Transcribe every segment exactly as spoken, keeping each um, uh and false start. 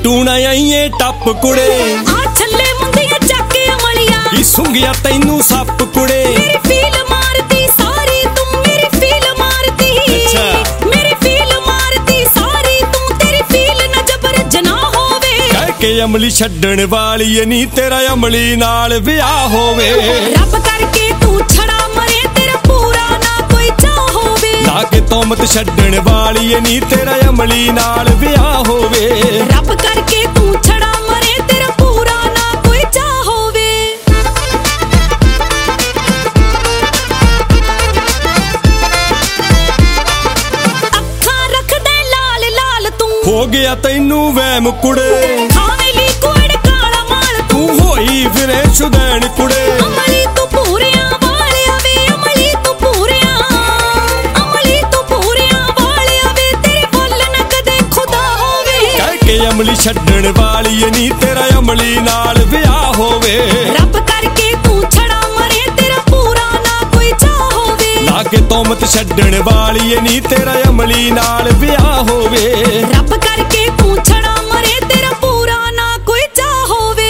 ਟੂਣਾ ਆਈਏ ਟੱਪ ਕੁੜੇ ਆ ਛੱਲੇ ਮੁੰਦੀਆਂ ਚੱਕ ਕੇ ਅਮਲੀਆਂ ਕੀ ਸੁੰਘਿਆ ਤੈਨੂੰ ਸੱਪ ਕੁੜੇ ਮੇਰੀ ਫੀਲ ਮਾਰਦੀ ਸਾਰੀ ਤੂੰ ਮੇਰੀ ਫੀਲ ਮਾਰਦੀ ਅੱਛਾ ਮੇਰੀ ਫੀਲ ਮਾਰਦੀ ਸਾਰੀ ਤੂੰ ਤੇਰੀ ਫੀਲ ਨਾ ਜਬਰ ਜਨਾ ਹੋਵੇ ਕਹਿ ਕੇ ਅਮਲੀ ਛੱਡਣ ਵਾਲੀ ਨੀ ਤੇਰਾ ਅਮਲੀ ਨਾਲ ਵਿਆਹ ਹੋਵੇ ਰੱਬ ਕਰਕੇ ਤੂੰ ਛੜਾ ਮਰੇ ਤੇਰਾ ਪੂਰਾ ਨਾ ਕੋਈ ਚਾਹ ਹੋਵੇ ਲਾ ਕੇ ਤੋਮਤ ਛੱਡਣ ਵਾਲੀ ਨੀ ਤੇਰਾ ਅਮਲੀ ਨਾਲ ਵਿਆਹ ਹੋਵੇ ਰੱਬ ਕਰਕੇ ਤੂੰ ਛੜਾ ਮਰੇ ਤੇਰਾ ਪੂਰਾ ਨਾ ਕੋਈ ਚਾਹ ਹੋਵੇ ਅੱਖਾਂ ਰੱਖਦੇ ਲਾਲ ਲਾਲ ਤੂੰ ਹੋ ਗਿਆ ਤੈਨੂੰ ਵਹਿਮ ਕੁੜੇ ਖਾਵੇਂ ਲਈ ਕੋੜ ਕਾਲਾ ਮਾਲ ਤੂੰ ਹੋਈ ਫਿਰੇ ਸ਼ੁਦੈਣ ਕੁੜੇ ਅਮਲੀ ਤੂੰ ਪੂਰਿਆਂ ਵਾਲਿਆ ਵੇ ਅਮਲੀ ਤੂੰ ਪੂਰਿਆਂ ਅਮਲੀ ਤੂੰ ਪੂਰਿਆਂ ਵਾਲਿਆ ਵੇ ਤੇਰੇ ਫੁੱਲ ਨਾ ਕਦੇ ਖੁਦਾ ਹੋਵੇ ਕਹਿ ਕੇ ਅਮਲੀ ਛੱਡਣ ਵਾਲੀ ਨੀ ਤੇਰਾ ਅਮਲੀ ਨਾਲ ਵਿਆਹ ਹੋਵੇ ਰੱਬ ਕਰਕੇ ਤੂੰ ਛੜਾ ਮਰੇ ਤੇਰਾ ਪੂਰਾ ਨਾ ਕੋਈ ਚਾਹ ਹੋਵੇ ਲਾ ਕੇ ਤੋਮਤ ਛੱਡਣ ਵਾਲੀ ਨੀ ਤੇਰਾ ਅਮਲੀ ਨਾਲ ਵਿਆਹ ਹੋਵੇ ਰੱਬ ਕਰਕੇ ਤੂੰ ਛੜਾ ਮਰੇ ਤੇਰਾ ਪੂਰਾ ਨਾ ਕੋਈ ਚਾਹ ਹੋਵੇ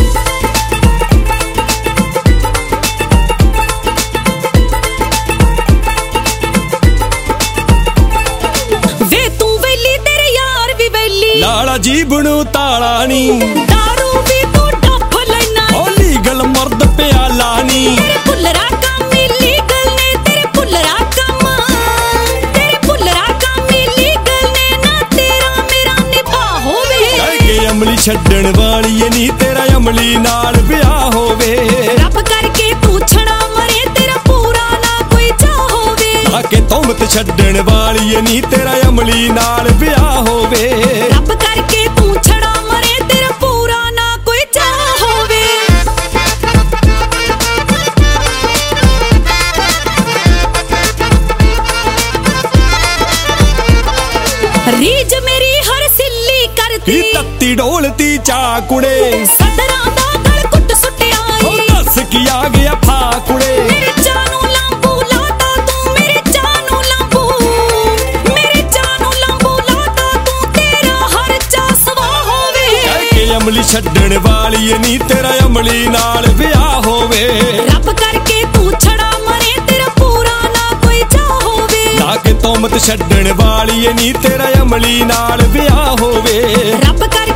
ਵੇ ਤੂੰ ਵੇਲੀ ਤੇਰੇ ਯਾਰ ਵੀ ਵੇਲੀ ਲਾਲਾ ਜੀਬ ਨੂੰ ਤਾਲਾ ਨੀ ਦਾਰੂ ਵੀ ਤੂੰ ਡੱਫ ਲੈਣਾ ਹੋਲੀ ਗਲ ਮਰਦ ਪਿਆਲਾ ਨੀ ਤੇਰੇ ਭੁੱਲਰਾ ਕੰਮ ਇਲੀਗਲ ਨੇ ਤੇਰੇ ਭੁੱਲਰਾ ਕੰਮ ਤੇਰੇ ਭੁੱਲਰਾ ਕੰਮ ਇਲੀਗਲ ਨੇ ਨਾ ਤੇਰਾ ਮੇਰਾ ਨਿਭਾ ਹੋਵੇ ਕਹਿ ਕੇ ਅਮਲੀ ਛੱਡਣ ਵਾਲੀ ਨੀ ਤੇਰਾ ਅਮਲੀ ਨਾਲ ਵਿਆਹ ਹੋਵੇ ਰੱਬ ਕਰਕੇ ਤੂੰ ਛੜਾ ਮਰੇ ਤੇਰਾ ਪੂਰਾ ਨਾ ਕੋਈ ਚਾਹ ਹੋਵੇ ਲਾ ਕੇ ਤੋਮਤ ਛੱਡਣ ਵਾਲੀ ਨੀ ਤੇਰਾ ਅਮਲੀ ਨਾਲ ਵਿਆਹ ਹੋਵੇ ਰੱਬ ਕਰਕੇ ਤੂੰ ਛੜਾ ਮਰੇ ਤੇਰਾ ਪੂਰਾ ਨਾ ਕੋਈ ਚਾਹ ਹੋਵੇ ਰੀਜ ਮੇਰੀ ਹਰ ਸਿੱਲੀ ਕੀ ਕਰਦੀ ਤੱਤੀ ਢੋਲਤੀ ਚਾ ਕੁੜੇ ਸਦਰਾਂ ਦਾ ਗਲ ਕੁੱਟ ਸੁੱਟਿਆ ਹੋ ਈ ਦੱਸ ਕੀ ਆ ਗਿਆ ਫਾ ਕੁੜੇ ਮੇਰੇ ਜਾਨੂ ਲੰਬੂ ਲਾਤਾ ਤੂੰ ਮੇਰੇ ਜਾਨੂ ਲੰਬੂ ਮੇਰੇ ਜਾਨੂ ਲੰਬੂ ਲਾਤਾ ਤੂੰ ਤੇਰਾ ਹਰ ਚਾ ਸਵਾ ਹੋਵੇ ਕਹਿ ਕੇ ਅਮਲੀ ਛੱਡਣ ਵਾਲੀ ਨੀ ਤੇਰਾ ਅਮਲੀ ਨਾਲ ਵਿਆਹ ਹੋਵੇ ਰੱਬ ਕਰਕੇ ਤੂੰ ਛੜਾ ਮਰੇ ਤੇਰਾ ਪੂਰਾ ਨਾ ਕੋਈ ਚਾਹ ਹੋਵੇ ਲਾ ਕੇ ਤੋਮਤ ਛੱਡਣ ਵਾਲੀ ਨੀ ਤੇਰਾ ਅਮਲੀ ਨਾਲ ਵਿਆਹ ਹੋਵੇ ਰੱਬ ਕਰਕੇ